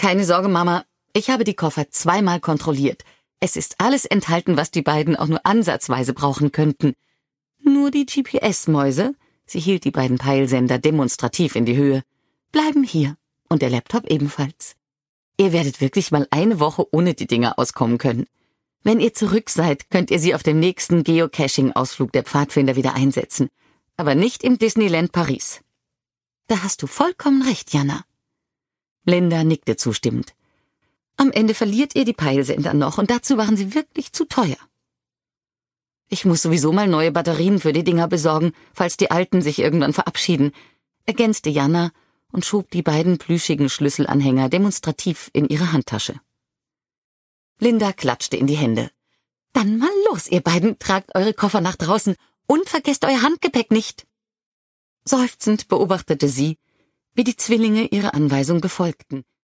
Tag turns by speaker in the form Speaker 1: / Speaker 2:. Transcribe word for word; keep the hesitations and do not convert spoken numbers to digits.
Speaker 1: Keine Sorge, Mama. Ich habe die Koffer zweimal kontrolliert. Es ist alles enthalten, was die beiden auch nur ansatzweise brauchen könnten. Nur die G P S-Mäuse, sie hielt die beiden Peilsender demonstrativ in die Höhe, bleiben hier und der Laptop ebenfalls. Ihr werdet wirklich mal eine Woche ohne die Dinger auskommen können. Wenn ihr zurück seid, könnt ihr sie auf dem nächsten Geocaching-Ausflug der Pfadfinder wieder einsetzen. Aber nicht im Disneyland Paris. Da hast du vollkommen recht, Jana. Linda nickte zustimmend. Am Ende verliert ihr die Peilsender noch und dazu waren sie wirklich zu teuer. Ich muss sowieso mal neue Batterien für die Dinger besorgen, falls die alten sich irgendwann verabschieden, ergänzte Jana und schob die beiden plüschigen Schlüsselanhänger demonstrativ in ihre Handtasche. Linda klatschte in die Hände. Dann mal los, ihr beiden, tragt eure Koffer nach draußen und vergesst euer Handgepäck nicht. Seufzend beobachtete sie, wie die Zwillinge ihre Anweisung befolgten